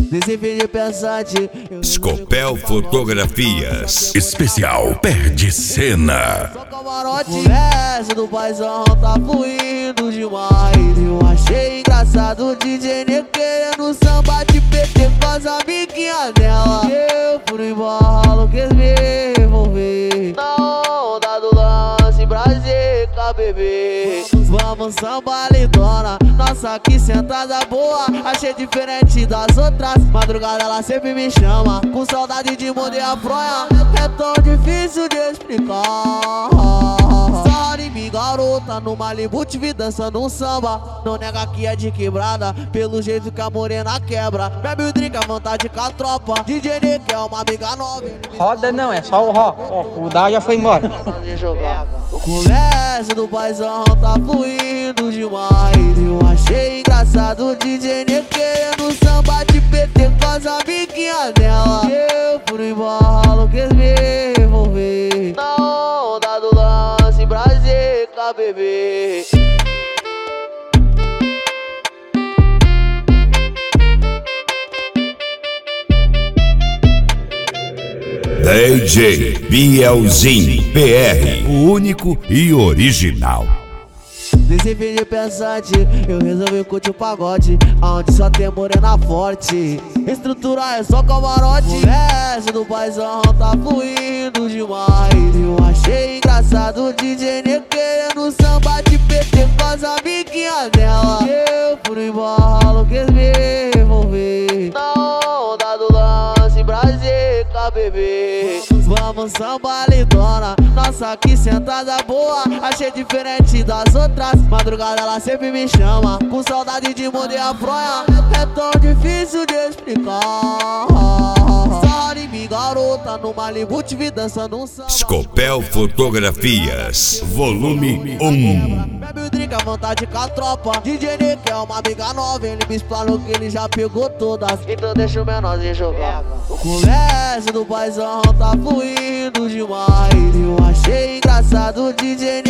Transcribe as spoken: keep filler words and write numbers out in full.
Nesse vídeo pensante, Scopel Fotografias. Especial Perde Cena. só camarote, conversa do paizão tá fluindo demais. Eu achei engraçado o D J Nê querendo samba de P T com as amiguinhas dela. Eu fui no embalo, quis me envolver na onda do lance, prazer com a bebê. Vamos samba lindona, nossa que sentada boa. Achei diferente das outras, madrugada ela sempre me chama. Com saudade de morder a fronha, é tão difícil de explicar. Só em mim garota, no Malibu te vi dançando um samba. Não nega que é de quebrada, pelo jeito que a morena quebra. Bebe o drink à vontade com a tropa, D J Nê que é uma amiga nova. Roda não, é só o ró. O Dá já foi embora. O conversa do paizão tá fluindo demais. Eu achei engraçado o D J Nê querendo samba de P T com as amiguinhas dela. Eu fui no embalo, quis me envolver na onda do lance, prazer com a bebê. D J Bielzinho P R, o único e original. Nesse vídeo pensante, eu resolvi curtir o pagode, onde só tem morena forte. Estrutura é só camarote, o verso do paizão tá fluindo demais. Eu achei engraçado o D J Nê querendo samba de P T com as amiguinhas dela. Eu fui no embalo, quis me envolver na onda do lance, prazer com a bebê. Vamos samba lindona, nossa que sentada boa. Achei diferente das outras, madrugada ela sempre me chama. Com saudade de morder a fronha, é tão difícil de explicar. Só em mim garota, no Malibu te vi dançando um samba. Scopel Fotografias, volume um. Bebe o drink à vontade com a tropa, D J Nê que é uma amiga nova. Ele me explanou que ele já pegou todas, então deixa o menorzinho jogar. O conversa do paizão tá fluindo demais. Eu achei engraçado o D J